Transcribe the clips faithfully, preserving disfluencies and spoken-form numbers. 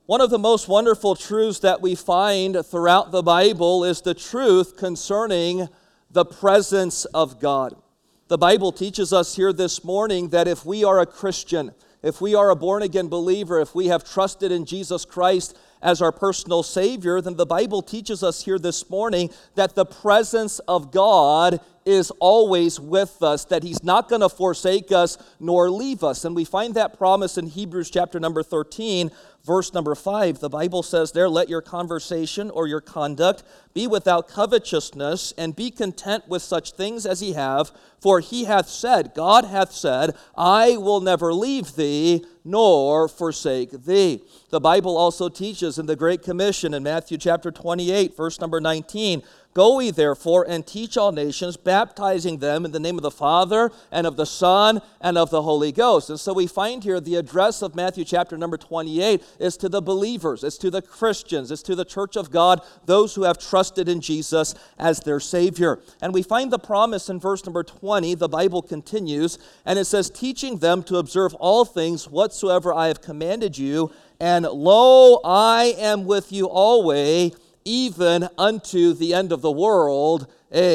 One of the most wonderful truths that we find throughout the Bible is the truth concerning the presence of God. The Bible teaches us here this morning that if we are a Christian, if we are a born-again believer, if we have trusted in Jesus Christ as our personal Savior, then the Bible teaches us here this morning that the presence of God is always with us, that He's not going to forsake us nor leave us. And we find that promise in Hebrews chapter number thirteen, verse number five. The Bible says there, "Let your conversation or your conduct be without covetousness, and be content with such things as ye have. For He hath said," God hath said, "I will never leave thee, nor forsake thee." The Bible also teaches in the Great Commission in Matthew chapter twenty-eight, verse number nineteen, "Go ye therefore and teach all nations, baptizing them in the name of the Father and of the Son and of the Holy Ghost." And so we find here the address of Matthew chapter number twenty-eight is to the believers, it's to the Christians, it's to the church of God, those who have trusted in Jesus as their Savior. And we find the promise in verse number twenty. The Bible continues, and it says, "Teaching them to observe all things whatsoever I have commanded you, and lo, I am with you always, even unto the end of the world.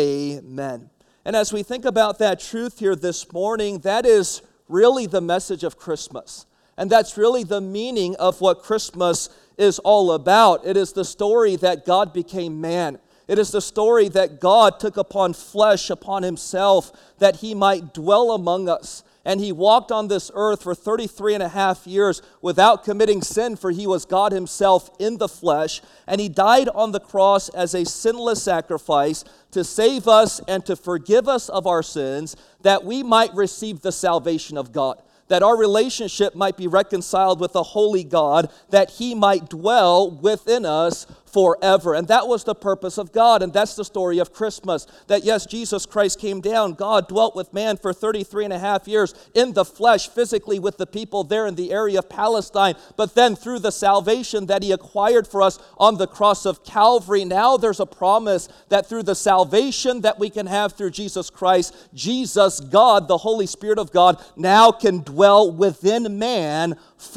Amen." And as we think about that truth here this morning, that is really the message of Christmas. And that's really the meaning of what Christmas is all about. It is the story that God became man. It is the story that God took upon flesh upon Himself, that He might dwell among us. And He walked on this earth for thirty-three and a half years without committing sin, for He was God Himself in the flesh. And He died on the cross as a sinless sacrifice to save us and to forgive us of our sins, that we might receive the salvation of God, that our relationship might be reconciled with the holy God, that He might dwell within us forever. And that was the purpose of God, and that's the story of Christmas. That yes, Jesus Christ came down, God dwelt with man for thirty-three and a half years in the flesh, physically with the people there in the area of Palestine, but then through the salvation that He acquired for us on the cross of Calvary, now there's a promise that through the salvation that we can have through Jesus Christ, Jesus, God, the Holy Spirit of God, now can dwell within man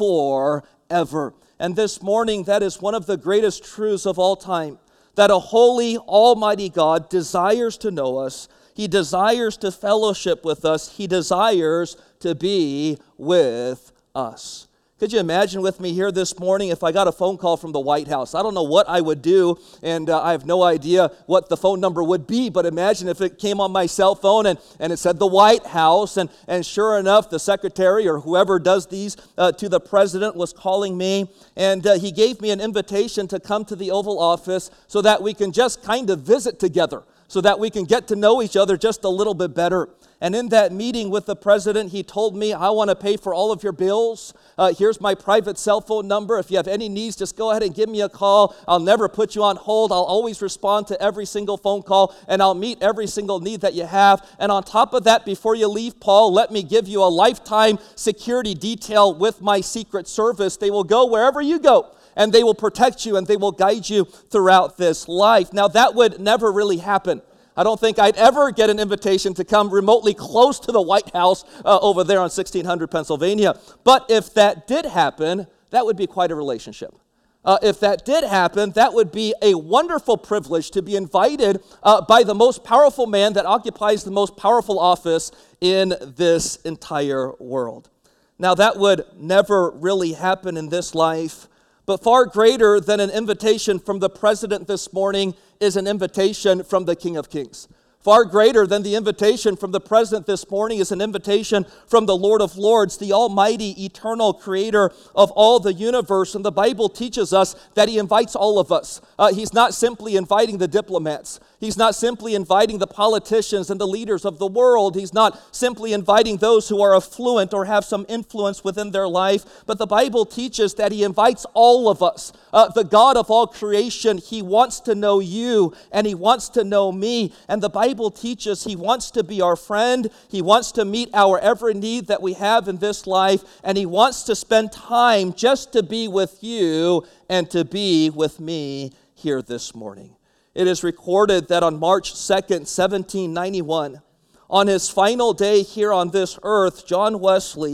forever. And this morning, that is one of the greatest truths of all time, that a holy, almighty God desires to know us. He desires to fellowship with us. He desires to be with us. Could you imagine with me here this morning if I got a phone call from the White House? I don't know what I would do, and uh, I have no idea what the phone number would be, but imagine if it came on my cell phone and, and it said the White House, and, and sure enough, the secretary or whoever does these uh, to the president was calling me, and uh, he gave me an invitation to come to the Oval Office so that we can just kind of visit together, so that we can get to know each other just a little bit better. And in that meeting with the president, he told me, "I want to pay for all of your bills. Uh, here's my private cell phone number. If you have any needs, just go ahead and give me a call. I'll never put you on hold. I'll always respond to every single phone call, and I'll meet every single need that you have. And on top of that, before you leave, Paul, let me give you a lifetime security detail with my Secret Service. They will go wherever you go, and they will protect you, and they will guide you throughout this life." Now, that would never really happen. I don't think I'd ever get an invitation to come remotely close to the White House uh, over there on sixteen hundred Pennsylvania. But if that did happen, that would be quite a relationship. Uh, if that did happen, that would be a wonderful privilege to be invited uh, by the most powerful man that occupies the most powerful office in this entire world. Now, that would never really happen in this life, but far greater than an invitation from the president this morning is an invitation from the King of Kings. Far greater than the invitation from the president this morning is an invitation from the Lord of Lords, the almighty, eternal creator of all the universe. And the Bible teaches us that He invites all of us. Uh, he's not simply inviting the diplomats. He's not simply inviting the politicians and the leaders of the world. He's not simply inviting those who are affluent or have some influence within their life. But the Bible teaches that He invites all of us. Uh, the God of all creation, He wants to know you and He wants to know me. And the Bible teaches He wants to be our friend. He wants to meet our every need that we have in this life. And He wants to spend time just to be with you and to be with me here this morning. It is recorded that on March second, seventeen ninety-one, on his final day here on this earth, John Wesley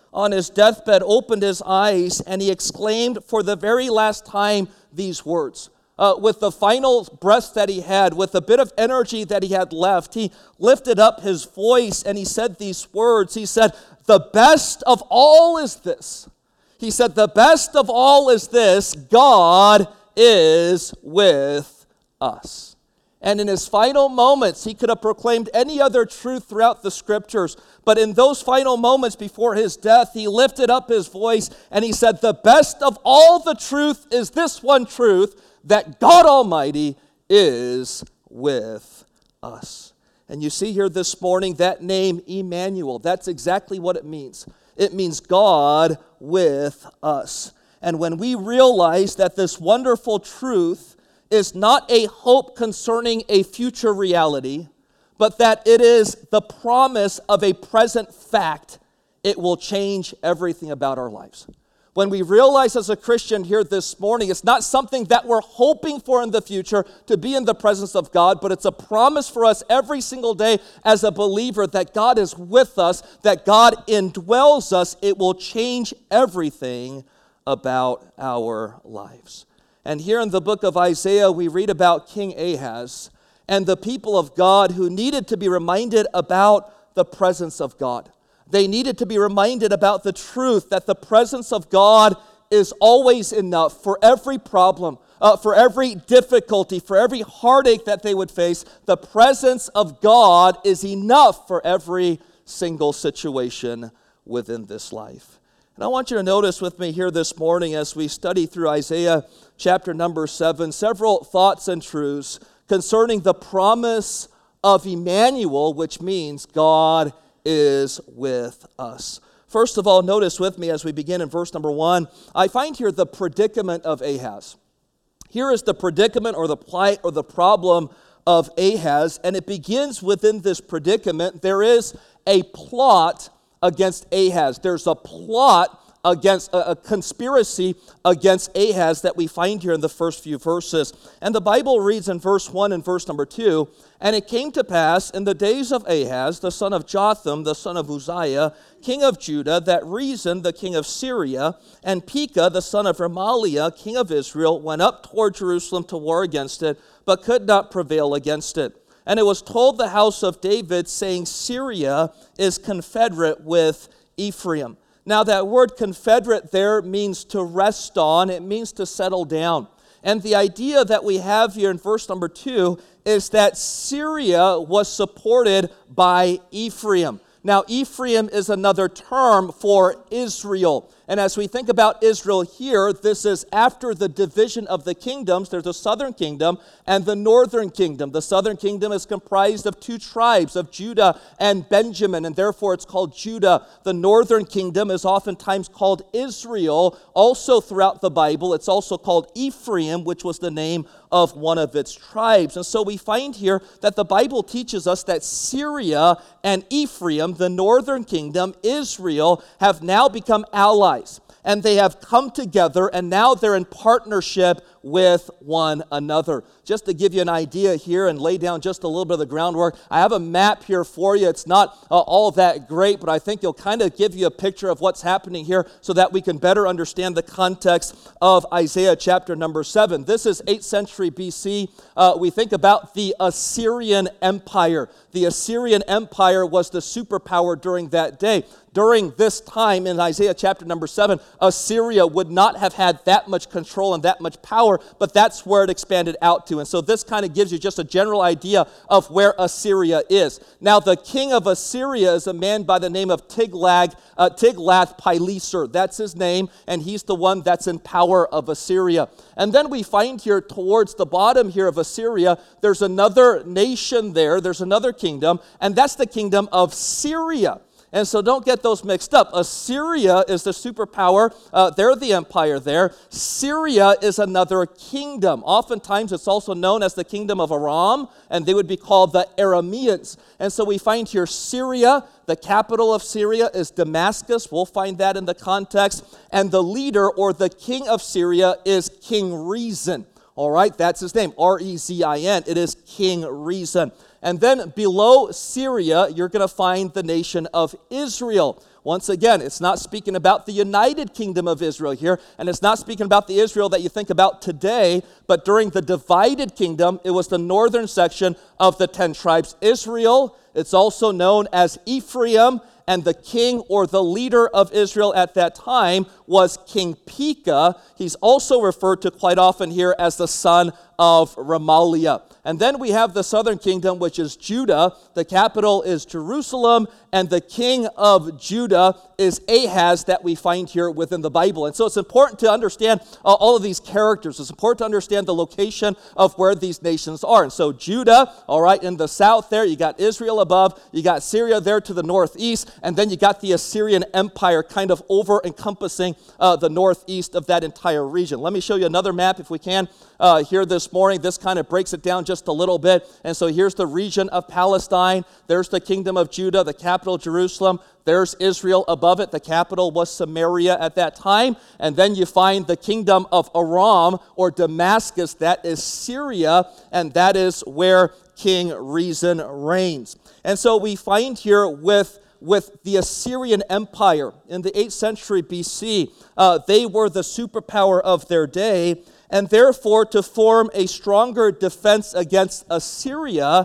on his deathbed, opened his eyes, and he exclaimed for the very last time these words. Uh, with the final breath that he had, with a bit of energy that he had left, he lifted up his voice and he said these words. He said, "The best of all is this." He said, "The best of all is this, God is with us." And in his final moments, he could have proclaimed any other truth throughout the scriptures. But in those final moments before his death, he lifted up his voice and he said, "The best of all the truth is this one truth, that God Almighty is with us." And you see here this morning that name, Emmanuel. That's exactly what it means. It means God with us. And when we realize that this wonderful truth is not a hope concerning a future reality, but that it is the promise of a present fact, it will change everything about our lives. When we realize as a Christian here this morning, it's not something that we're hoping for in the future to be in the presence of God, but it's a promise for us every single day as a believer that God is with us, that God indwells us. It will change everything about our lives. And here in the book of Isaiah, we read about King Ahaz and the people of God who needed to be reminded about the presence of God. They needed to be reminded about the truth that the presence of God is always enough for every problem, uh, for every difficulty, for every heartache that they would face. The presence of God is enough for every single situation within this life. And I want you to notice with me here this morning as we study through Isaiah chapter number seven, several thoughts and truths concerning the promise of Emmanuel, which means God is with us. First of all, notice with me as we begin in verse number one, I find here the predicament of Ahaz. Here is the predicament or the plight or the problem of Ahaz, and it begins within this predicament. There is a plot against Ahaz. There's a plot against, a, a conspiracy against Ahaz that we find here in the first few verses. And the Bible reads in verse one and verse number two, "And it came to pass in the days of Ahaz, the son of Jotham, the son of Uzziah, king of Judah, that Rezin, the king of Syria, and Pekah, the son of Remaliah, king of Israel, went up toward Jerusalem to war against it, but could not prevail against it. And it was told the house of David, saying, Syria is confederate with Ephraim." Now that word confederate there means to rest on. It means to settle down. And the idea that we have here in verse number two is that Syria was supported by Ephraim. Now, Ephraim is another term for Israel. And as we think about Israel here, this is after the division of the kingdoms. There's a southern kingdom and the northern kingdom. The southern kingdom is comprised of two tribes, of Judah and Benjamin, and therefore it's called Judah. The northern kingdom is oftentimes called Israel. Also throughout the Bible, it's also called Ephraim, which was the name of one of its tribes. And so we find here that the Bible teaches us that Syria and Ephraim, the northern kingdom, Israel, have now become allies. And they have come together, and now they're in partnership with one another. Just to give you an idea here and lay down just a little bit of the groundwork, I have a map here for you. It's not uh, all that great, but I think it'll kind of give you a picture of what's happening here so that we can better understand the context of Isaiah chapter number seven. This is eighth century B C. Uh, we think about the Assyrian Empire. The Assyrian Empire was the superpower during that day. During this time in Isaiah chapter number seven, Assyria would not have had that much control and that much power, but that's where it expanded out to. And so this kind of gives you just a general idea of where Assyria is. Now, the king of Assyria is a man by the name of Tiglag, uh, Tiglath-Pileser. That's his name, and he's the one that's in power of Assyria. And then we find here towards the bottom here of Assyria, there's another nation there, there's another kingdom, and that's the kingdom of Syria. And so don't get those mixed up. Assyria is the superpower. Uh, they're the empire there. Syria is another kingdom. Oftentimes it's also known as the kingdom of Aram, and they would be called the Arameans. And so we find here Syria, the capital of Syria is Damascus. We'll find that in the context. And the leader or the king of Syria is King Rezin. All right, that's his name, R E Z I N. It is King Rezin. And then below Syria, you're going to find the nation of Israel. Once again, it's not speaking about the United Kingdom of Israel here, and it's not speaking about the Israel that you think about today, but during the divided kingdom, it was the northern section of the ten tribes. Israel, it's also known as Ephraim, and the king or the leader of Israel at that time was King Pekah. He's also referred to quite often here as the son of Remaliah. And then we have the southern kingdom, which is Judah. The capital is Jerusalem, and the king of Judah is Ahaz that we find here within the Bible. And so it's important to understand uh, all of these characters. It's important to understand the location of where these nations are. And so Judah, all right, in the south there, you got Israel above, you got Syria there to the northeast, and then you got the Assyrian Empire kind of over encompassing uh, the northeast of that entire region. Let me show you another map if we can uh, here this morning. This kind of breaks it down just a little bit. And so here's the region of Palestine. There's the kingdom of Judah, the capital Jerusalem. There's Israel above it. The capital was Samaria at that time. And then you find the kingdom of Aram or Damascus. That is Syria, and that is where King Rezin reigns. And so we find here with with the Assyrian Empire in the eighth century B C, uh, they were the superpower of their day, and therefore to form a stronger defense against Assyria,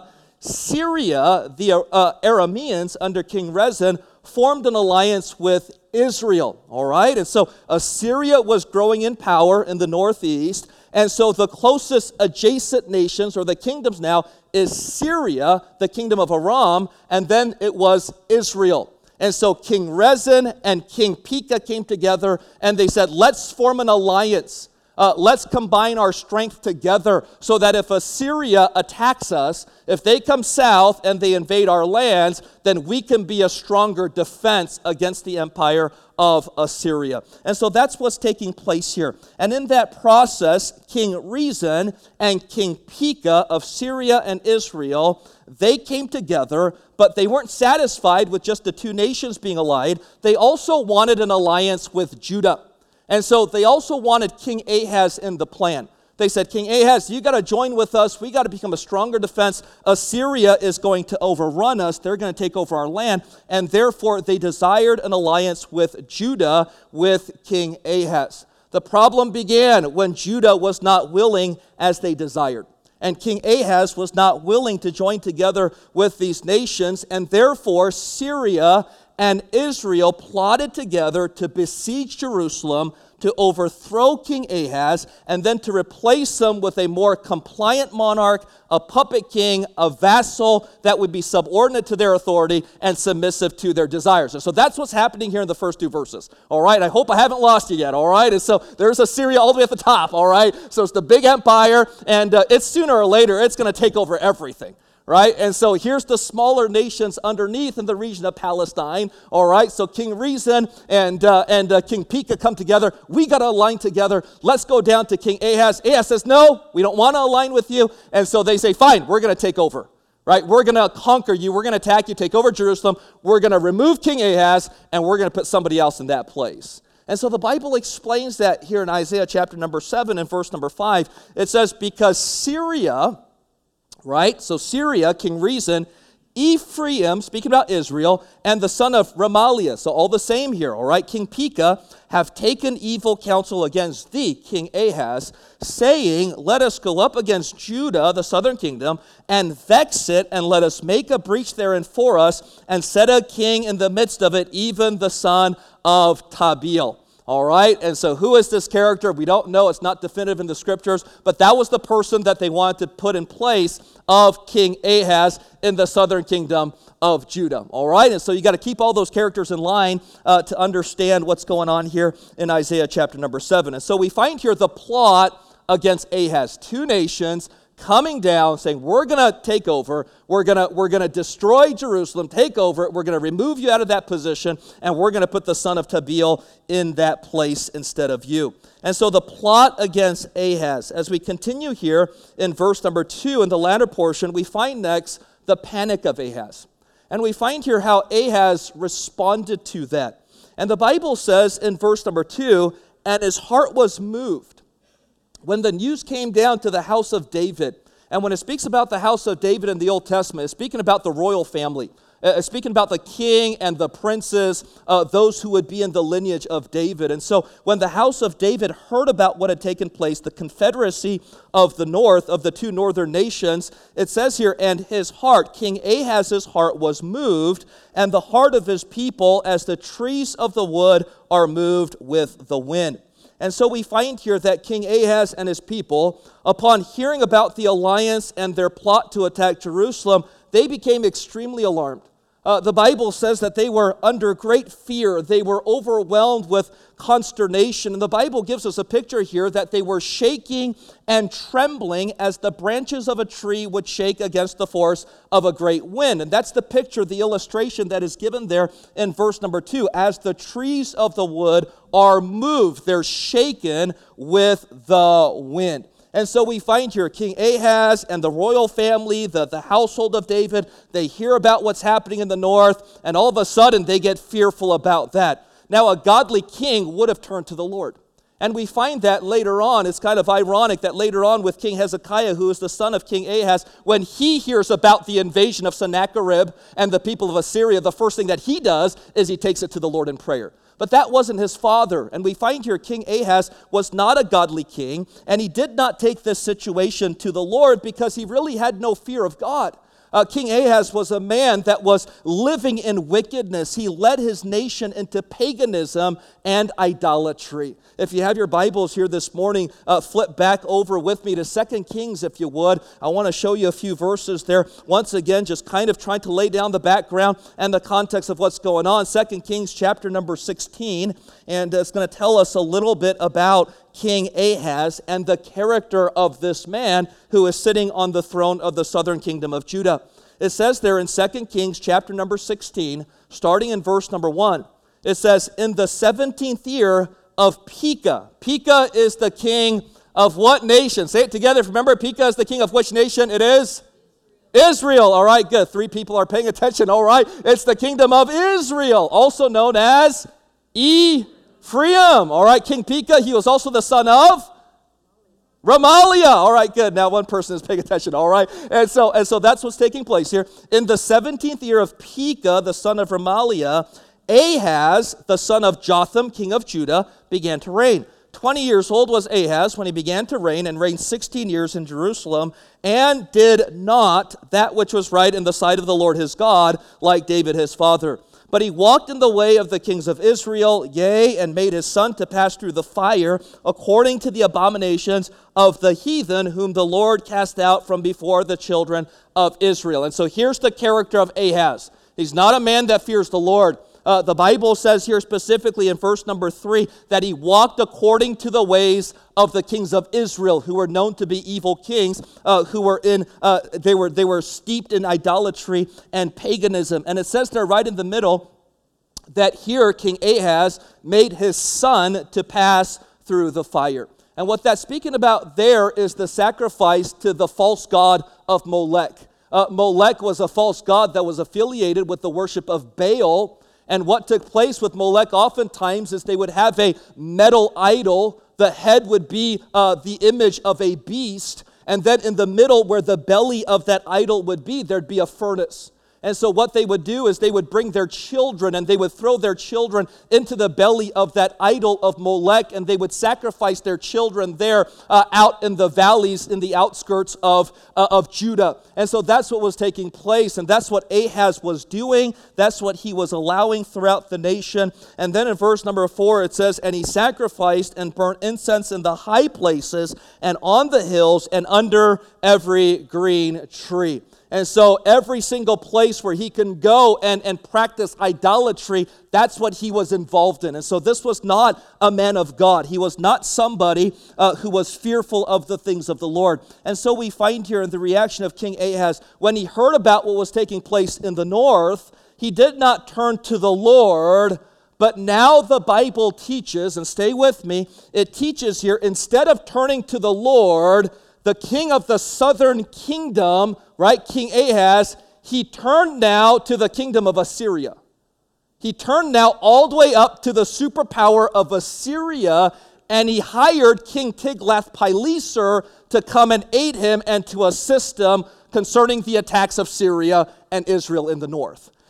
Syria, the uh, Arameans under King Rezin, formed an alliance with Israel, all right? And so Assyria was growing in power in the northeast, and so the closest adjacent nations, or the kingdoms now, is Syria, the kingdom of Aram, and then it was Israel. And so King Rezin and King Pekah came together, and they said, let's form an alliance. Uh, let's combine our strength together so that if Assyria attacks us, if they come south and they invade our lands, then we can be a stronger defense against the empire of Assyria. And so that's what's taking place here. And in that process, King Rezin and King Pekah of Syria and Israel, they came together, but they weren't satisfied with just the two nations being allied. They also wanted an alliance with Judah. And so they also wanted King Ahaz in the plan. They said, King Ahaz, you got to join with us. We got to become a stronger defense. Assyria is going to overrun us. They're going to take over our land. And therefore, they desired an alliance with Judah, with King Ahaz. The problem began when Judah was not willing as they desired. And King Ahaz was not willing to join together with these nations. And therefore, Syria and Israel plotted together to besiege Jerusalem, to overthrow King Ahaz, and then to replace him with a more compliant monarch, a puppet king, a vassal that would be subordinate to their authority and submissive to their desires. And so that's what's happening here in the first two verses. All right, I hope I haven't lost you yet, all right? And so there's Assyria all the way at the top, all right? So it's the big empire, and uh, it's sooner or later, it's going to take over everything. Right? And so here's the smaller nations underneath in the region of Palestine. All right? So King Rezin and, uh, and uh, King Pekah come together. We got to align together. Let's go down to King Ahaz. Ahaz says, no, we don't want to align with you. And so they say, fine, we're going to take over. Right? We're going to conquer you. We're going to attack you, take over Jerusalem. We're going to remove King Ahaz, and we're going to put somebody else in that place. And so the Bible explains that here in Isaiah chapter number seven and verse number five. It says, because Syria... Right? So Syria, King Rezin, Ephraim, speaking about Israel, and the son of Remaliah. So all the same here, all right? King Pekah have taken evil counsel against thee, King Ahaz, saying, let us go up against Judah, the southern kingdom, and vex it, and let us make a breach therein for us, and set a king in the midst of it, even the son of Tabeel. All right, and so who is this character? We don't know. It's not definitive in the scriptures, but that was the person that they wanted to put in place of King Ahaz in the southern kingdom of Judah. All right, and so you got to keep all those characters in line uh, to understand what's going on here in Isaiah chapter number seven. And so we find here the plot against Ahaz, two nations coming down, saying, we're going to take over, we're going to we're going to destroy Jerusalem, take over it, we're going to remove you out of that position, and we're going to put the son of Tabeel in that place instead of you. And so the plot against Ahaz, as we continue here in verse number two, in the latter portion, we find next the panic of Ahaz. And we find here how Ahaz responded to that. And the Bible says in verse number two, and his heart was moved when the news came down to the house of David. And when it speaks about the house of David in the Old Testament, it's speaking about the royal family. uh, speaking about the king and the princes, uh, those who would be in the lineage of David. And so when the house of David heard about what had taken place, the confederacy of the north, of the two northern nations, it says here, and his heart, King Ahaz's heart was moved, and the heart of his people as the trees of the wood are moved with the wind. And so we find here that King Ahaz and his people, upon hearing about the alliance and their plot to attack Jerusalem, they became extremely alarmed. Uh, the Bible says that they were under great fear. They were overwhelmed with consternation. And the Bible gives us a picture here that they were shaking and trembling as the branches of a tree would shake against the force of a great wind. And that's the picture, the illustration that is given there in verse number two. As the trees of the wood are moved, they're shaken with the wind. And so we find here King Ahaz and the royal family, the, the household of David, they hear about what's happening in the north, and all of a sudden they get fearful about that. Now, a godly king would have turned to the Lord. And we find that later on. It's kind of ironic that later on with King Hezekiah, who is the son of King Ahaz, when he hears about the invasion of Sennacherib and the people of Assyria, the first thing that he does is he takes it to the Lord in prayer. But that wasn't his father. And we find here King Ahaz was not a godly king, and he did not take this situation to the Lord because he really had no fear of God. Uh, King Ahaz was a man that was living in wickedness. He led his nation into paganism and idolatry. If you have your Bibles here this morning, uh, flip back over with me to Second Kings, if you would. I want to show you a few verses there. Once again, just kind of trying to lay down the background and the context of what's going on. Second Kings chapter number sixteen, and it's going to tell us a little bit about King Ahaz and the character of this man who is sitting on the throne of the southern kingdom of Judah. It says there in Second Kings chapter number sixteen, starting in verse number one, it says, in the seventeenth year of Pekah. Pekah is the king of what nation? Say it together. Remember, Pekah is the king of which nation? It is Israel. All right, good. Three people are paying attention. All right, it's the kingdom of Israel, also known as Ephraim. All right, King Pekah, he was also the son of Remaliah. All right, good. Now one person is paying attention. All right, and so and so that's what's taking place here. In the seventeenth year of Pekah, the son of Remaliah, Ahaz, the son of Jotham, king of Judah, began to reign. Twenty years old was Ahaz when he began to reign, and reigned sixteen years in Jerusalem, and did not that which was right in the sight of the Lord his God, like David his father. But he walked in the way of the kings of Israel, yea, and made his son to pass through the fire, according to the abominations of the heathen, whom the Lord cast out from before the children of Israel. And so here's the character of Ahaz. He's not a man that fears the Lord. Uh, the Bible says here specifically in verse number three that he walked according to the ways of the kings of Israel, who were known to be evil kings, uh, who were in uh, they were they were steeped in idolatry and paganism. And it says there right in the middle that here King Ahaz made his son to pass through the fire. And what that's speaking about there is the sacrifice to the false god of Molech. Uh, Molech was a false god that was affiliated with the worship of Baal. And what took place with Molech oftentimes is they would have a metal idol. The head would be uh, the image of a beast. And then in the middle where the belly of that idol would be, there'd be a furnace. And so what they would do is they would bring their children and they would throw their children into the belly of that idol of Molech, and they would sacrifice their children there uh, out in the valleys in the outskirts of, uh, of Judah. And so that's what was taking place, and that's what Ahaz was doing. That's what he was allowing throughout the nation. And then in verse number four it says, and he sacrificed and burnt incense in the high places and on the hills and under every green tree. And so every single place where he can go and, and practice idolatry, that's what he was involved in. And so this was not a man of God. He was not somebody uh, who was fearful of the things of the Lord. And so we find here in the reaction of King Ahaz, when he heard about what was taking place in the north, he did not turn to the Lord, but now the Bible teaches, and stay with me, it teaches here, instead of turning to the Lord, the king of the southern kingdom, right, King Ahaz, he turned now to the kingdom of Assyria. He turned now all the way up to the superpower of Assyria, and he hired King Tiglath-Pileser to come and aid him and to assist him concerning the attacks of Syria and Israel in the north.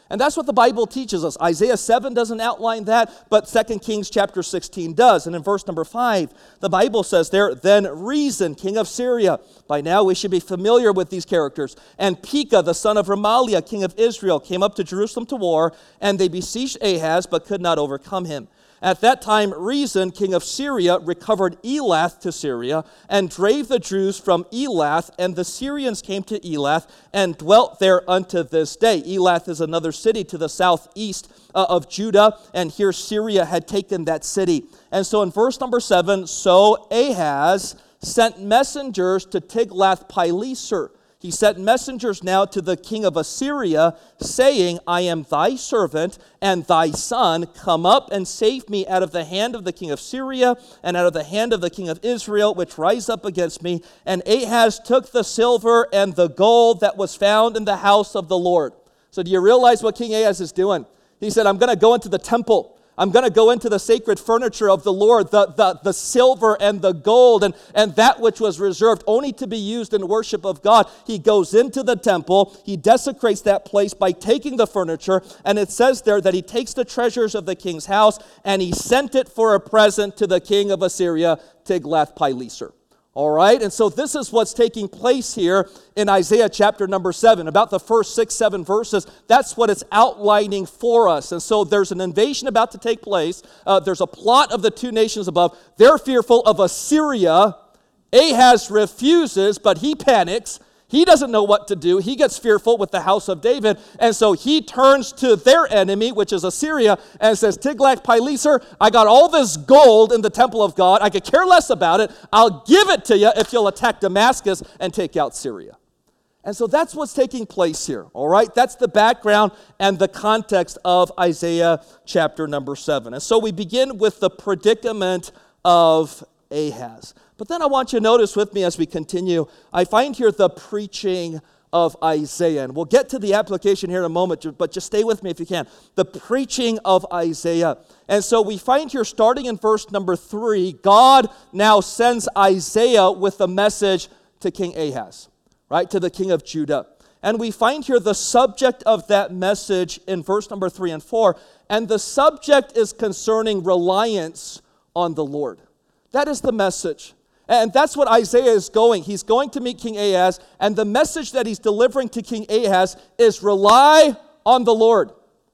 And that's what the Bible teaches us. Isaiah seven doesn't outline that, but Second Kings chapter sixteen does. And in verse number five, the Bible says there, then Rezin, king of Syria. By now we should be familiar with these characters. And Pekah, the son of Remaliah, king of Israel, came up to Jerusalem to war, and they besieged Ahaz, but could not overcome him. At that time, Rezin, king of Syria, recovered Elath to Syria and drave the Jews from Elath, and the Syrians came to Elath and dwelt there unto this day. Elath is another city to the southeast uh, of Judah, and here Syria had taken that city. And so in verse number seven, so Ahaz sent messengers to Tiglath-Pileser. He sent messengers now to the king of Assyria, saying, I am thy servant and thy son. Come up and save me out of the hand of the king of Syria and out of the hand of the king of Israel, which rise up against me. And Ahaz took the silver and the gold that was found in the house of the Lord. So do you realize what King Ahaz is doing? He said, I'm going to go into the temple. I'm going to go into the sacred furniture of the Lord, the, the, the silver and the gold, and, and that which was reserved only to be used in worship of God. He goes into the temple, he desecrates that place by taking the furniture, and it says there that he takes the treasures of the king's house, and he sent it for a present to the king of Assyria, Tiglath-Pileser. All right, and so this is what's taking place here in Isaiah chapter number seven. About the first six, seven verses, that's what it's outlining for us. And so there's an invasion about to take place. Uh, there's a plot of the two nations above. They're fearful of Assyria. Ahaz refuses, but he panics. He doesn't know what to do. He gets fearful with the house of David. And so he turns to their enemy, which is Assyria, and says, Tiglath-Pileser, I got all this gold in the temple of God. I could care less about it. I'll give it to you if you'll attack Damascus and take out Syria. And so that's what's taking place here, all right? That's the background and the context of Isaiah chapter number seven. And so we begin with the predicament of Ahaz. But then I want you to notice with me as we continue, I find here the preaching of Isaiah. And we'll get to the application here in a moment, but just stay with me if you can. The preaching of Isaiah. And so we find here, starting in verse number three, God now sends Isaiah with a message to King Ahaz, right, to the king of Judah. And we find here the subject of that message in verse number three and four. And the subject is concerning reliance on the Lord. That is the message. And that's what Isaiah is going. He's going to meet King Ahaz, and the message that he's delivering to King Ahaz is rely on the Lord.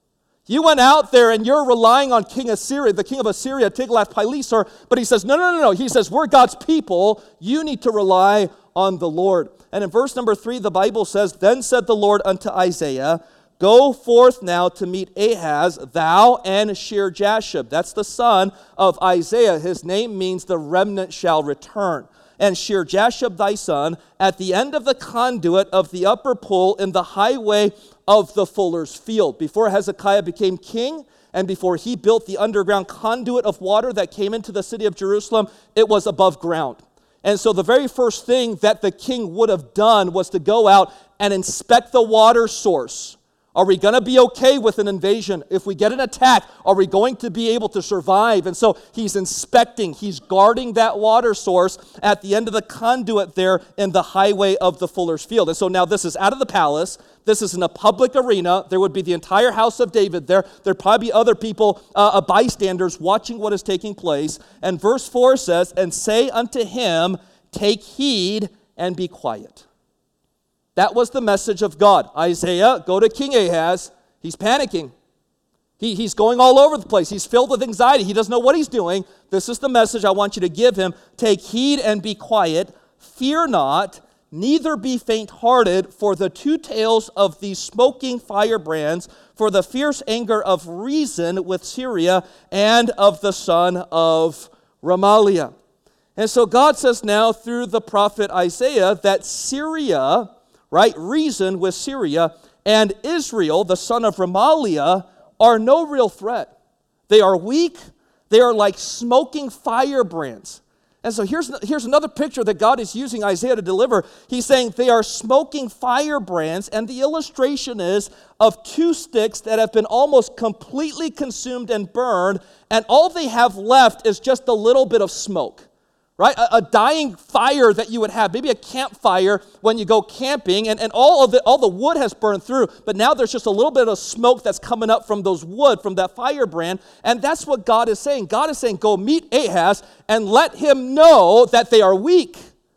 You went out there and you're relying on King Assyria, the king of Assyria, Tiglath-Pileser, but he says, no, no, no, no. He says, we're God's people. You need to rely on the Lord. And in verse number three, the Bible says, then said the Lord unto Isaiah, go forth now to meet Ahaz, thou and Shear-Jashub. That's the son of Isaiah. His name means the remnant shall return. And Shear-Jashub thy son, at the end of the conduit of the upper pool in the highway of the fuller's field. Before Hezekiah became king, and before he built the underground conduit of water that came into the city of Jerusalem, it was above ground. And so the very first thing that the king would have done was to go out and inspect the water source. Are we going to be okay with an invasion? If we get an attack, are we going to be able to survive? And so he's inspecting, he's guarding that water source at the end of the conduit there in the highway of the fuller's field. And so now this is out of the palace. This is in a public arena. There would be the entire house of David there. There'd probably be other people, uh, bystanders, watching what is taking place. And verse four says, and say unto him, take heed and be quiet. That was the message of God. Isaiah, go to King Ahaz. He's panicking. He, he's going all over the place. He's filled with anxiety. He doesn't know what he's doing. This is the message I want you to give him. Take heed and be quiet. Fear not, neither be faint-hearted for the two tails of these smoking firebrands, for the fierce anger of Rezin with Syria and of the son of Remaliah. And so God says now through the prophet Isaiah that Syria, right, Rezin with Syria, and Israel, the son of Remaliah, are no real threat. They are weak. They are like smoking firebrands. And so here's, here's another picture that God is using Isaiah to deliver. He's saying they are smoking firebrands, and the illustration is of two sticks that have been almost completely consumed and burned, and all they have left is just a little bit of smoke. right? A, a dying fire that you would have, maybe a campfire when you go camping, and, and all of the, all the wood has burned through, but now there's just a little bit of smoke that's coming up from those wood, from that firebrand, and that's what God is saying. God is saying, go meet Ahaz and let him know that they are weak.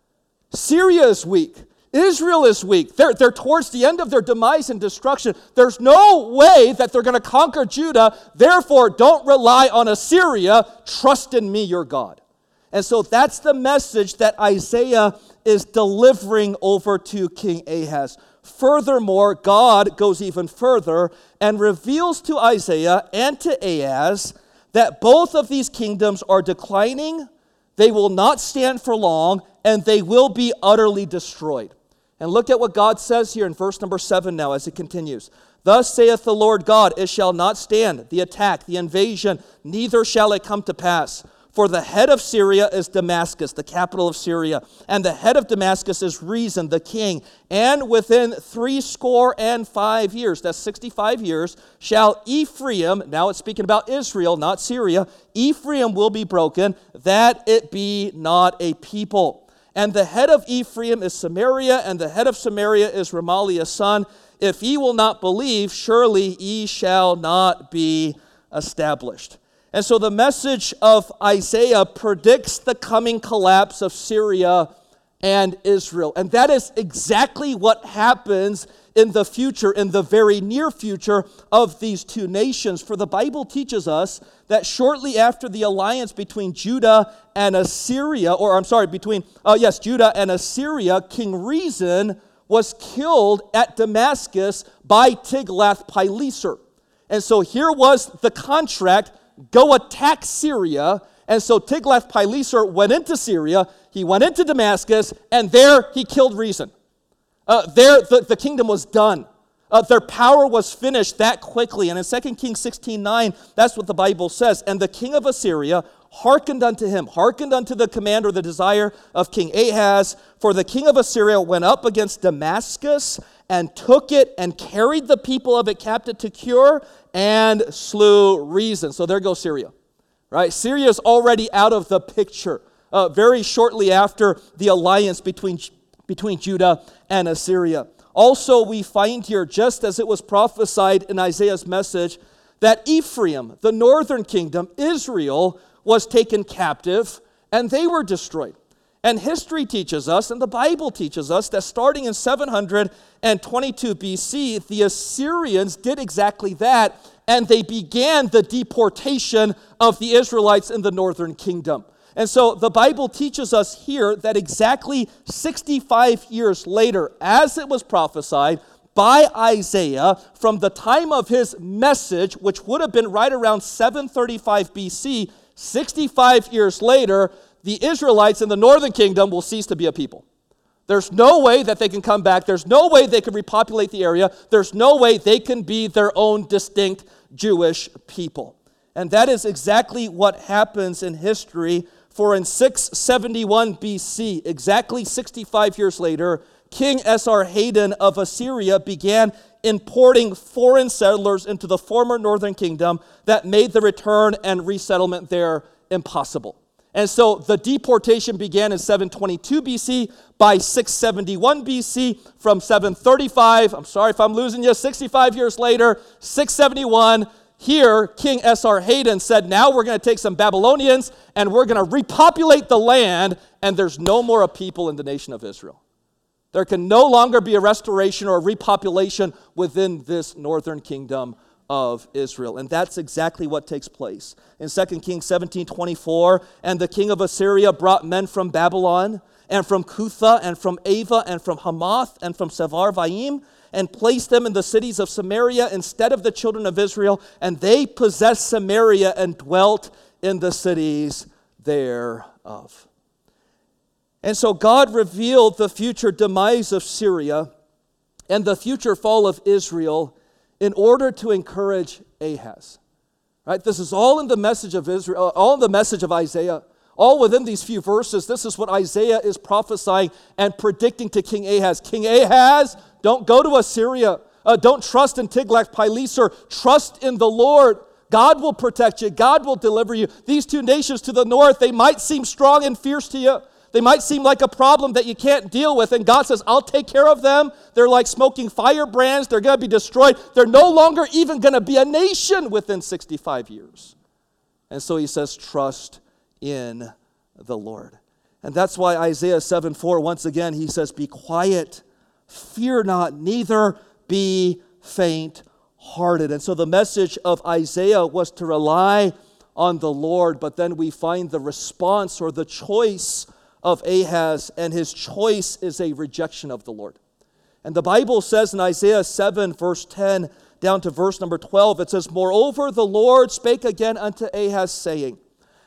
Syria is weak. Israel is weak. They're, they're towards the end of their demise and destruction. There's no way that they're going to conquer Judah. Therefore, don't rely on Assyria. Trust in me, your God. And so that's the message that Isaiah is delivering over to King Ahaz. Furthermore, God goes even further and reveals to Isaiah and to Ahaz that both of these kingdoms are declining, they will not stand for long, and they will be utterly destroyed. And look at what God says here in verse number seven now as it continues. Thus saith the Lord God, it shall not stand, the attack, the invasion, neither shall it come to pass. For the head of Syria is Damascus, the capital of Syria, and the head of Damascus is Rezin, the king. And within three score and five years, that's sixty-five years, shall Ephraim, now it's speaking about Israel, not Syria, Ephraim will be broken, that it be not a people. And the head of Ephraim is Samaria, and the head of Samaria is Remaliah's son. If ye will not believe, surely ye shall not be established. And so the message of Isaiah predicts the coming collapse of Syria and Israel. And that is exactly what happens in the future, in the very near future of these two nations. For the Bible teaches us that shortly after the alliance between Judah and Assyria, or I'm sorry, between, uh, yes, Judah and Assyria, King Rezin was killed at Damascus by Tiglath-Pileser. And so here was the contract, go attack Syria. And so Tiglath-Pileser went into Syria, he went into Damascus, and there he killed Rezin. Uh, there, the, the kingdom was done. Uh, their power was finished that quickly. And in Second Kings sixteen nine, that's what the Bible says. And the king of Assyria hearkened unto him, hearkened unto the command or the desire of King Ahaz. For the king of Assyria went up against Damascus and took it and carried the people of it captive to Kir and slew Rezin. So there goes Syria. Right? Syria is already out of the picture. Uh, very shortly after the alliance between between Judah and Assyria. Also, we find here, just as it was prophesied in Isaiah's message, that Ephraim, the northern kingdom, Israel, was taken captive, and they were destroyed. And history teaches us, and the Bible teaches us, that starting in seven hundred twenty-two B C, the Assyrians did exactly that, and they began the deportation of the Israelites in the northern kingdom. And so the Bible teaches us here that exactly sixty-five years later, as it was prophesied by Isaiah, from the time of his message, which would have been right around seven thirty-five B C, sixty-five years later, the Israelites in the northern kingdom will cease to be a people. There's no way that they can come back. There's no way they can repopulate the area. There's no way they can be their own distinct Jewish people. And that is exactly what happens in history. For in six seventy-one B C, exactly sixty-five years later, King Esarhaddon of Assyria began importing foreign settlers into the former northern kingdom that made the return and resettlement there impossible. And so the deportation began in seven twenty-two B C. By six seventy-one B C, from seven thirty-five, I'm sorry if I'm losing you, sixty-five years later, six seventy-one, here, King Esarhaddon said, now we're going to take some Babylonians and we're going to repopulate the land, and there's no more a people in the nation of Israel. There can no longer be a restoration or a repopulation within this northern kingdom of Israel. And that's exactly what takes place. In Second Kings seventeen twenty-four, and the king of Assyria brought men from Babylon, and from Cutha, and from Ava, and from Hamath, and from Sevar-Vaim, and placed them in the cities of Samaria instead of the children of Israel, and they possessed Samaria and dwelt in the cities thereof. And so God revealed the future demise of Syria and the future fall of Israel in order to encourage Ahaz. Right? This is all in the message of Israel, all in the message of Isaiah. All within these few verses, this is what Isaiah is prophesying and predicting to King Ahaz. King Ahaz, don't go to Assyria. Uh, don't trust in Tiglath-Pileser. Trust in the Lord. God will protect you. God will deliver you. These two nations to the north, they might seem strong and fierce to you. They might seem like a problem that you can't deal with, and God says, I'll take care of them. They're like smoking firebrands. They're going to be destroyed. They're no longer even going to be a nation within sixty-five years. And so he says, trust in the Lord. And that's why Isaiah seven four, once again, he says, be quiet, fear not, neither be faint-hearted. And so the message of Isaiah was to rely on the Lord, but then we find the response or the choice of Ahaz, and his choice is a rejection of the Lord. And the Bible says in Isaiah seven, verse ten, down to verse number twelve, it says, moreover, the Lord spake again unto Ahaz, saying,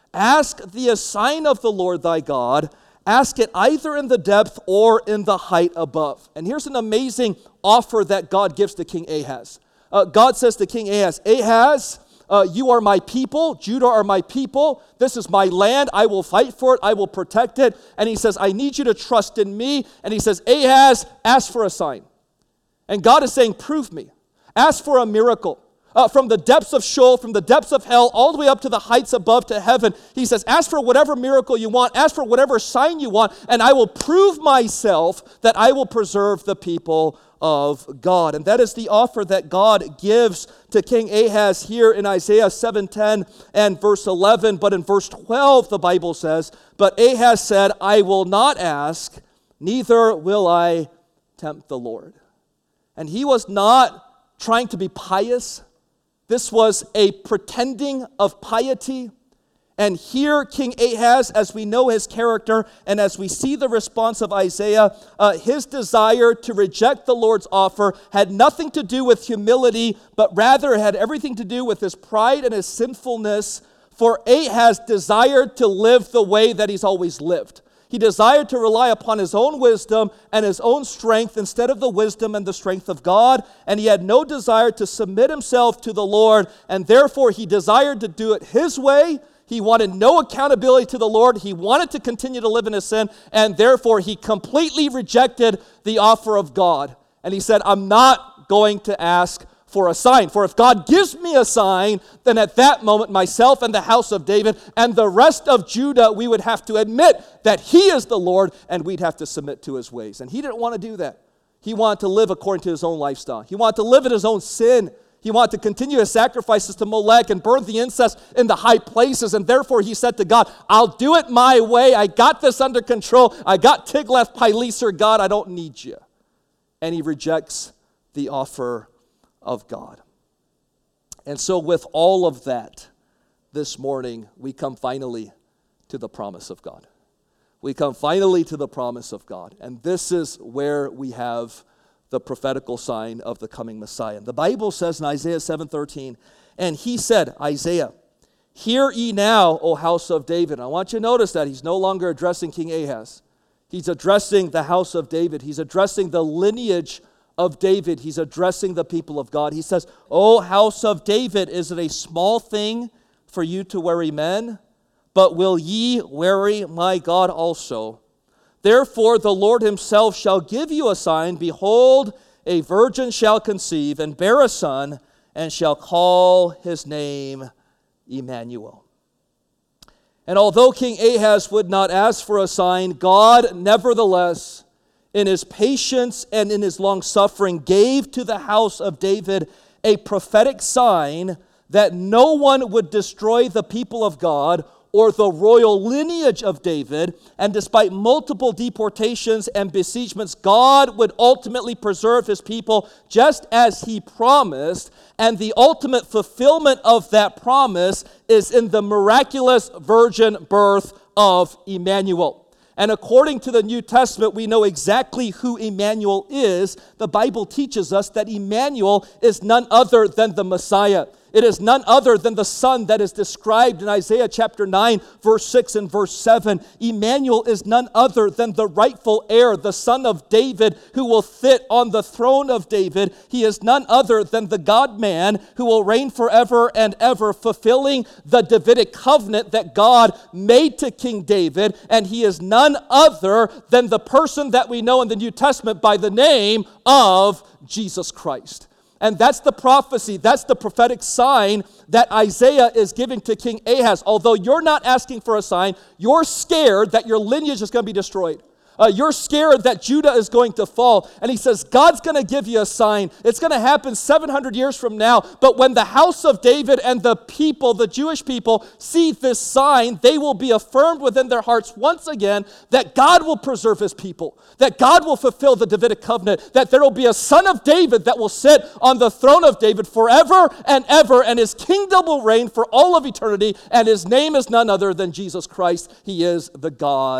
ask thee a sign of the Lord thy God, ask it either in the depth or in the height above. And here's an amazing offer that God gives to King Ahaz. Uh, God says to King Ahaz, Ahaz, Uh, you are my people. Judah are my people. This is my land. I will fight for it. I will protect it. And he says, I need you to trust in me. And he says, Ahaz, ask for a sign. And God is saying, prove me. Ask for a miracle. Uh, from the depths of Sheol, from the depths of hell, all the way up to the heights above to heaven. He says, ask for whatever miracle you want. Ask for whatever sign you want. And I will prove myself that I will preserve the people of God. And that is the offer that God gives to King Ahaz here in Isaiah seven ten and verse eleven. But in verse twelve, the Bible says, but Ahaz said, I will not ask, neither will I tempt the Lord. And he was not trying to be pious. This was a pretending of piety. And here King Ahaz, as we know his character and as we see the response of Isaiah, uh, his desire to reject the Lord's offer had nothing to do with humility, but rather had everything to do with his pride and his sinfulness. For Ahaz desired to live the way that he's always lived. He desired to rely upon his own wisdom and his own strength instead of the wisdom and the strength of God. And he had no desire to submit himself to the Lord. And therefore he desired to do it his way. He wanted no accountability to the Lord. He wanted to continue to live in his sin. And therefore he completely rejected the offer of God. And he said, I'm not going to ask for a sign. For if God gives me a sign, then at that moment myself and the house of David and the rest of Judah, we would have to admit that he is the Lord and we'd have to submit to his ways. And he didn't want to do that. He wanted to live according to his own lifestyle. He wanted to live in his own sin. He wanted to continue his sacrifices to Molech and burn the incense in the high places. And therefore he said to God, I'll do it my way. I got this under control. I got Tiglath-Pileser, God. I don't need you. And he rejects the offer of God. And so with all of that, this morning, we come finally to the promise of God. We come finally to the promise of God. And this is where we have the prophetical sign of the coming Messiah. The Bible says in Isaiah seven thirteen, and he said, Isaiah, hear ye now, O house of David. And I want you to notice that he's no longer addressing King Ahaz. He's addressing the house of David. He's addressing the lineage of David. He's addressing the people of God. He says, O house of David, is it a small thing for you to weary men? But will ye weary my God also? Therefore the Lord himself shall give you a sign. Behold, a virgin shall conceive and bear a son, and shall call his name Emmanuel. And although King Ahaz would not ask for a sign, God nevertheless, in his patience and in his long-suffering, gave to the house of David a prophetic sign that no one would destroy the people of God or the royal lineage of David. And despite multiple deportations and besiegements, God would ultimately preserve his people just as he promised. And the ultimate fulfillment of that promise is in the miraculous virgin birth of Emmanuel. And according to the New Testament, we know exactly who Emmanuel is. The Bible teaches us that Emmanuel is none other than the Messiah. It is none other than the Son that is described in Isaiah chapter nine, verse six and verse seven. Emmanuel is none other than the rightful heir, the Son of David, who will sit on the throne of David. He is none other than the God-man who will reign forever and ever, fulfilling the Davidic covenant that God made to King David. And he is none other than the person that we know in the New Testament by the name of Jesus Christ. And that's the prophecy, that's the prophetic sign that Isaiah is giving to King Ahaz. Although you're not asking for a sign, you're scared that your lineage is going to be destroyed. Uh, you're scared that Judah is going to fall. And he says, God's going to give you a sign. It's going to happen seven hundred years from now. But when the house of David and the people, the Jewish people, see this sign, they will be affirmed within their hearts once again that God will preserve his people, that God will fulfill the Davidic covenant, that there will be a son of David that will sit on the throne of David forever and ever, and his kingdom will reign for all of eternity, and his name is none other than Jesus Christ. He is the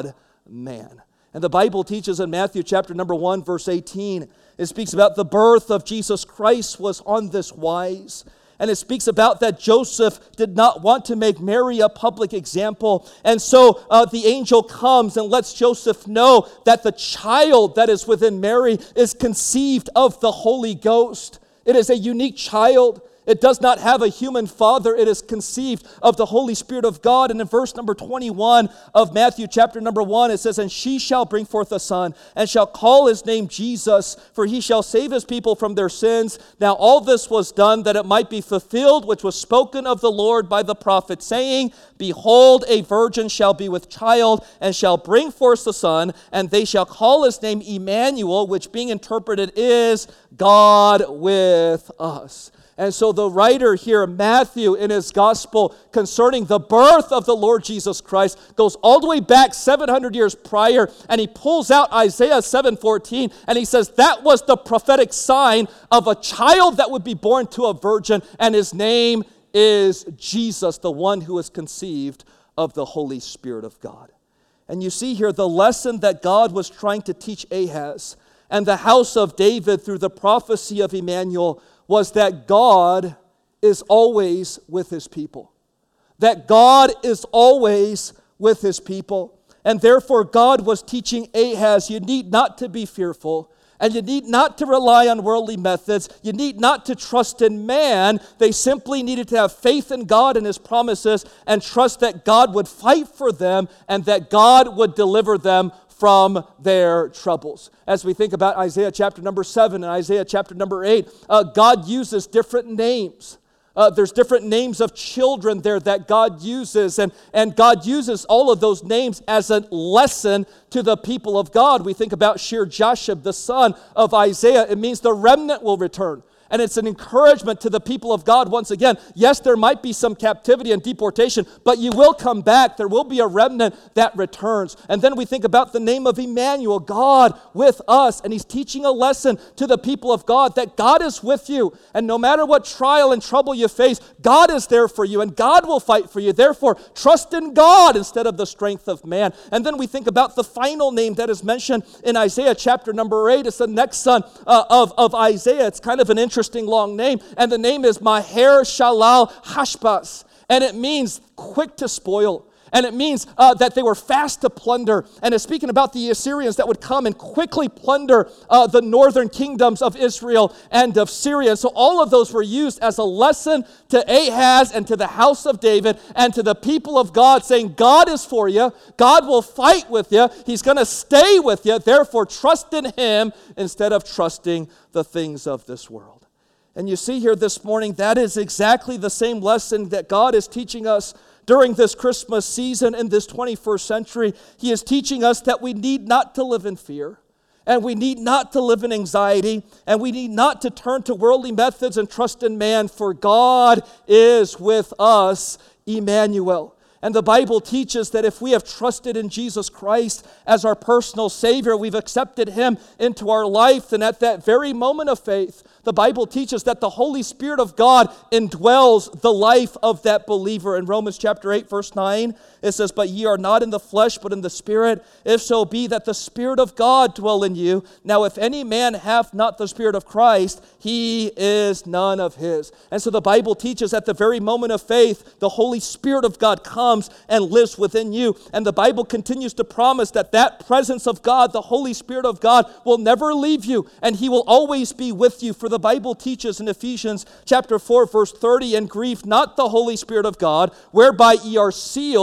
God-man. And the Bible teaches in Matthew chapter number one, verse eighteen, it speaks about the birth of Jesus Christ was on this wise. And it speaks about that Joseph did not want to make Mary a public example. And so uh, the angel comes and lets Joseph know that the child that is within Mary is conceived of the Holy Ghost. It is a unique child. It does not have a human father. It is conceived of the Holy Spirit of God. And in verse number twenty-one of Matthew chapter number one, it says, "And she shall bring forth a son, and shall call his name Jesus, for he shall save his people from their sins. Now all this was done that it might be fulfilled, which was spoken of the Lord by the prophet, saying, Behold, a virgin shall be with child, and shall bring forth a son, and they shall call his name Emmanuel," which being interpreted is God with us. And so the writer here, Matthew, in his gospel concerning the birth of the Lord Jesus Christ, goes all the way back seven hundred years prior, and he pulls out Isaiah seven fourteen, and he says that was the prophetic sign of a child that would be born to a virgin, and his name is Jesus, the one who is conceived of the Holy Spirit of God. And you see here the lesson that God was trying to teach Ahaz and the house of David through the prophecy of Emmanuel was that God is always with his people. That God is always with his people. And therefore God was teaching Ahaz, you need not to be fearful, and you need not to rely on worldly methods. You need not to trust in man. They simply needed to have faith in God and his promises and trust that God would fight for them and that God would deliver them from their troubles. As we think about Isaiah chapter number seven and Isaiah chapter number eight, uh, God uses different names. Uh, there's different names of children there that God uses, and, and God uses all of those names as a lesson to the people of God. We think about Shir Jashub, the son of Isaiah. It means the remnant will return. And it's an encouragement to the people of God once again. Yes, there might be some captivity and deportation, but you will come back. There will be a remnant that returns. And then we think about the name of Emmanuel, God with us. And he's teaching a lesson to the people of God that God is with you. And no matter what trial and trouble you face, God is there for you and God will fight for you. Therefore, trust in God instead of the strength of man. And then we think about the final name that is mentioned in Isaiah chapter number eight. It's the next son uh, of, of Isaiah. It's kind of an interesting Interesting long name, and the name is Maher Shalal Hashbaz, and it means quick to spoil. And it means uh, that they were fast to plunder. And it's speaking about the Assyrians that would come and quickly plunder uh, the northern kingdoms of Israel and of Syria. So all of those were used as a lesson to Ahaz and to the house of David and to the people of God, saying, God is for you. God will fight with you. He's going to stay with you. Therefore, trust in him instead of trusting the things of this world. And you see here this morning, that is exactly the same lesson that God is teaching us during this Christmas season in this twenty-first century. He is teaching us that we need not to live in fear, and we need not to live in anxiety, and we need not to turn to worldly methods and trust in man, for God is with us, Emmanuel. And the Bible teaches that if we have trusted in Jesus Christ as our personal Savior, we've accepted him into our life, and at that very moment of faith, the Bible teaches that the Holy Spirit of God indwells the life of that believer. In Romans chapter eight, verse nine, it says, But ye are not in the flesh, but in the Spirit, if so be that the Spirit of God dwell in you. Now if any man hath not the Spirit of Christ, he is none of his. And so the Bible teaches at the very moment of faith, the Holy Spirit of God comes and lives within you. And the Bible continues to promise that that presence of God, the Holy Spirit of God, will never leave you, and he will always be with you. For the Bible teaches in Ephesians chapter four, verse thirty, And grieve not the Holy Spirit of God, whereby ye are sealed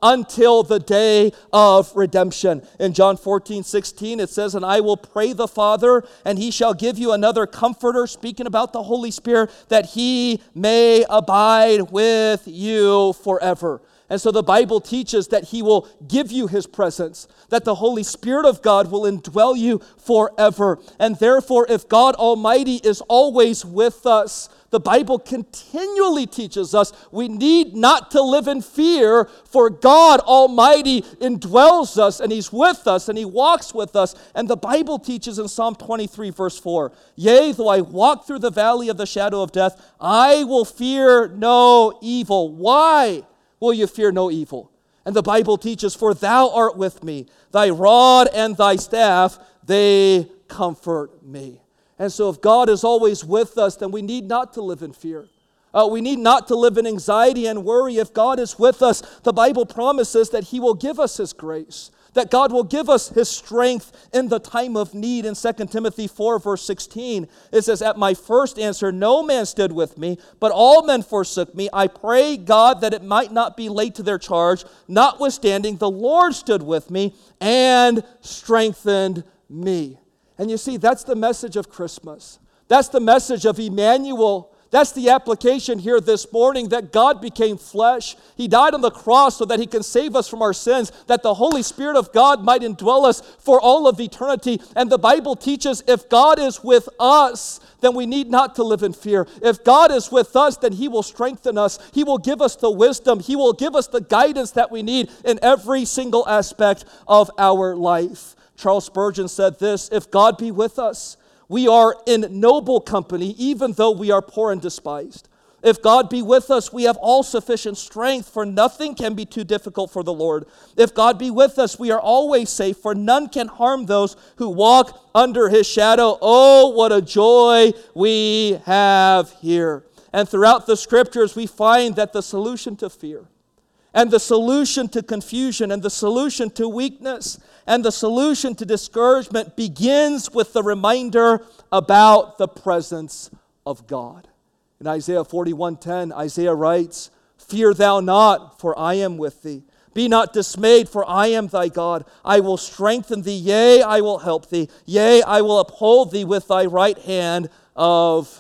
until the day of redemption. In John fourteen, sixteen, it says, and I will pray the Father, and he shall give you another comforter, speaking about the Holy Spirit, that he may abide with you forever. And so the Bible teaches that he will give you his presence, that the Holy Spirit of God will indwell you forever. And therefore, if God Almighty is always with us, the Bible continually teaches us we need not to live in fear, for God Almighty indwells us, and he's with us, and he walks with us. And the Bible teaches in Psalm twenty-three, verse four, yea, though I walk through the valley of the shadow of death, I will fear no evil. Why will you fear no evil? And the Bible teaches, for thou art with me, thy rod and thy staff, they comfort me. And so if God is always with us, then we need not to live in fear. Uh, we need not to live in anxiety and worry. If God is with us, the Bible promises that he will give us his grace, that God will give us his strength in the time of need. In Second Timothy four, verse sixteen, it says, at my first answer, no man stood with me, but all men forsook me. I pray God that it might not be laid to their charge. Notwithstanding, the Lord stood with me and strengthened me. And you see, that's the message of Christmas. That's the message of Emmanuel. That's the application here this morning, that God became flesh. He died on the cross so that he can save us from our sins, that the Holy Spirit of God might indwell us for all of eternity. And the Bible teaches if God is with us, then we need not to live in fear. If God is with us, then he will strengthen us. He will give us the wisdom. He will give us the guidance that we need in every single aspect of our life. Charles Spurgeon said this, if God be with us, we are in noble company, even though we are poor and despised. If God be with us, we have all sufficient strength, for nothing can be too difficult for the Lord. If God be with us, we are always safe, for none can harm those who walk under his shadow. Oh, what a joy we have here. And throughout the scriptures, we find that the solution to fear, and the solution to confusion, and the solution to weakness, and the solution to discouragement begins with the reminder about the presence of God. In Isaiah forty-one ten, Isaiah writes, fear thou not, for I am with thee. Be not dismayed, for I am thy God. I will strengthen thee, yea, I will help thee. Yea, I will uphold thee with thy right hand of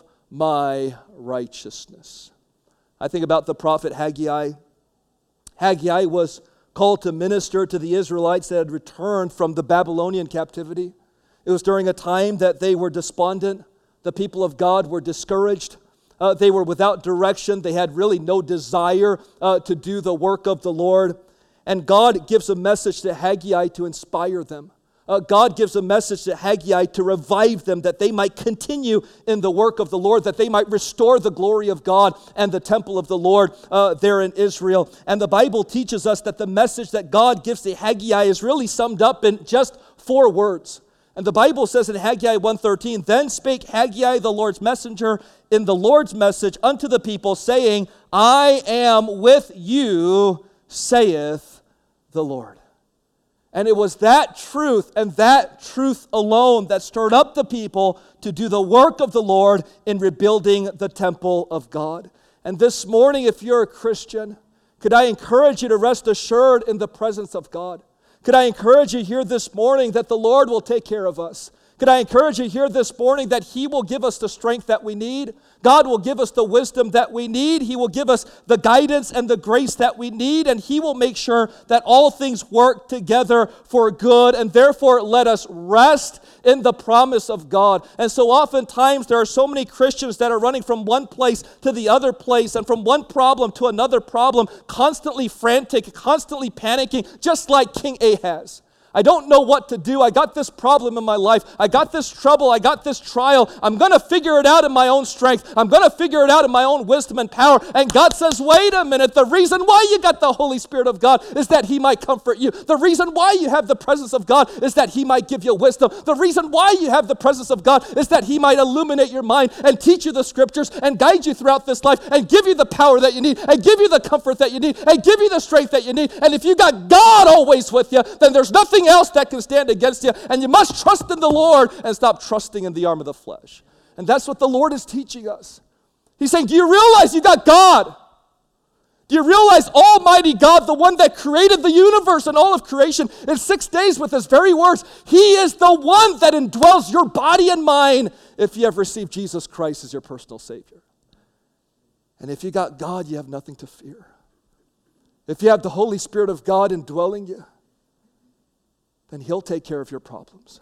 my righteousness. I think about the prophet Haggai. Haggai was called to minister to the Israelites that had returned from the Babylonian captivity. It was during a time that they were despondent. The people of God were discouraged. Uh, they were without direction. They had really no desire uh, to do the work of the Lord. And God gives a message to Haggai to inspire them. Uh, God gives a message to Haggai to revive them, that they might continue in the work of the Lord, that they might restore the glory of God and the temple of the Lord uh, there in Israel. And the Bible teaches us that the message that God gives to Haggai is really summed up in just four words. And the Bible says in Haggai one thirteen, then spake Haggai the Lord's messenger in the Lord's message unto the people, saying, I am with you, saith the Lord. And it was that truth and that truth alone that stirred up the people to do the work of the Lord in rebuilding the temple of God. And this morning, if you're a Christian, could I encourage you to rest assured in the presence of God? Could I encourage you here this morning that the Lord will take care of us? Could I encourage you here this morning that he will give us the strength that we need? God will give us the wisdom that we need. He will give us the guidance and the grace that we need, and he will make sure that all things work together for good. And therefore, let us rest in the promise of God. And so oftentimes there are so many Christians that are running from one place to the other place and from one problem to another problem, constantly frantic, constantly panicking, just like King Ahaz. I don't know what to do. I got this problem in my life. I got this trouble. I got this trial. I'm going to figure it out in my own strength. I'm going to figure it out in my own wisdom and power. And God says, wait a minute. The reason why you got the Holy Spirit of God is that he might comfort you. The reason why you have the presence of God is that he might give you wisdom. The reason why you have the presence of God is that he might illuminate your mind and teach you the scriptures and guide you throughout this life and give you the power that you need and give you the comfort that you need and give you the strength that you need. And if you got God always with you, then there's nothing else that can stand against you, and you must trust in the Lord and stop trusting in the arm of the flesh. And that's what the Lord is teaching us. He's saying, do you realize you got God? Do you realize Almighty God, the one that created the universe and all of creation in six days with his very words, he is the one that indwells your body and mind if you have received Jesus Christ as your personal Savior. And if you got God, you have nothing to fear. If you have the Holy Spirit of God indwelling you, then he'll take care of your problems.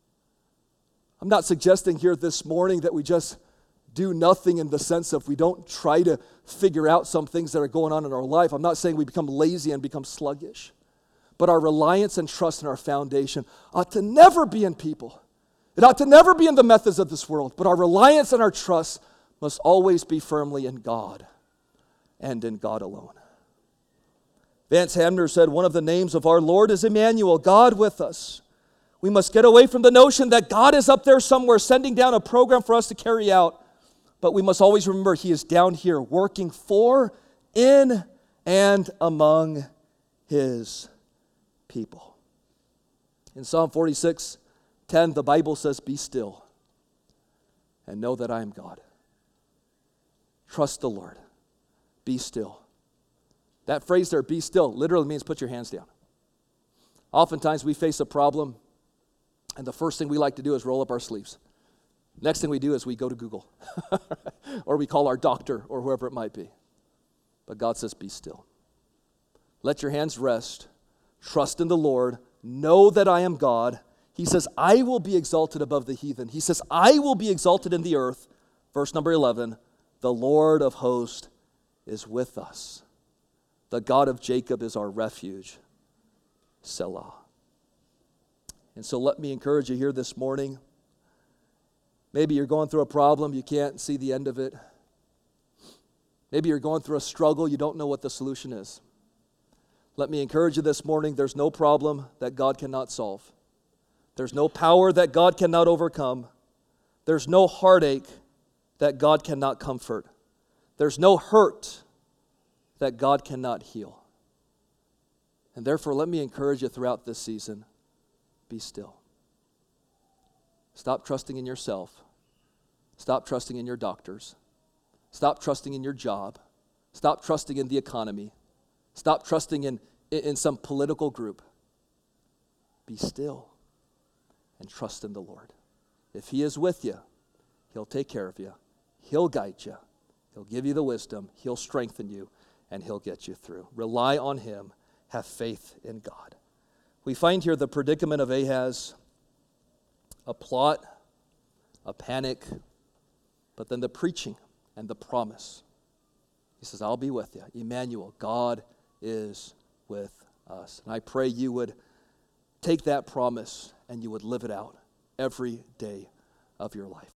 I'm not suggesting here this morning that we just do nothing in the sense of we don't try to figure out some things that are going on in our life. I'm not saying we become lazy and become sluggish. But our reliance and trust in our foundation ought to never be in people. It ought to never be in the methods of this world. But our reliance and our trust must always be firmly in God and in God alone. Vance Hamner said, one of the names of our Lord is Emmanuel, God with us. We must get away from the notion that God is up there somewhere sending down a program for us to carry out. But we must always remember he is down here working for, in, and among his people. In Psalm forty-six ten, the Bible says, be still and know that I am God. Trust the Lord. Be still. That phrase there, be still, literally means put your hands down. Oftentimes we face a problem, and the first thing we like to do is roll up our sleeves. Next thing we do is we go to Google, or we call our doctor, or whoever it might be. But God says, be still. Let your hands rest. Trust in the Lord. Know that I am God. He says, I will be exalted above the heathen. He says, I will be exalted in the earth. Verse number eleven, the Lord of hosts is with us. The God of Jacob is our refuge. Selah. And so let me encourage you here this morning. Maybe you're going through a problem, you can't see the end of it. Maybe you're going through a struggle, you don't know what the solution is. Let me encourage you this morning, there's no problem that God cannot solve. There's no power that God cannot overcome. There's no heartache that God cannot comfort. There's no hurt that God cannot heal. And therefore, let me encourage you throughout this season, be still. Stop trusting in yourself. Stop trusting in your doctors. Stop trusting in your job. Stop trusting in the economy. Stop trusting in, in some political group. Be still and trust in the Lord. If he is with you, he'll take care of you. He'll guide you. He'll give you the wisdom. He'll strengthen you, and he'll get you through. Rely on him. Have faith in God. We find here the predicament of Ahaz, a plot, a panic, but then the preaching and the promise. He says, I'll be with you. Emmanuel, God is with us. And I pray you would take that promise and you would live it out every day of your life.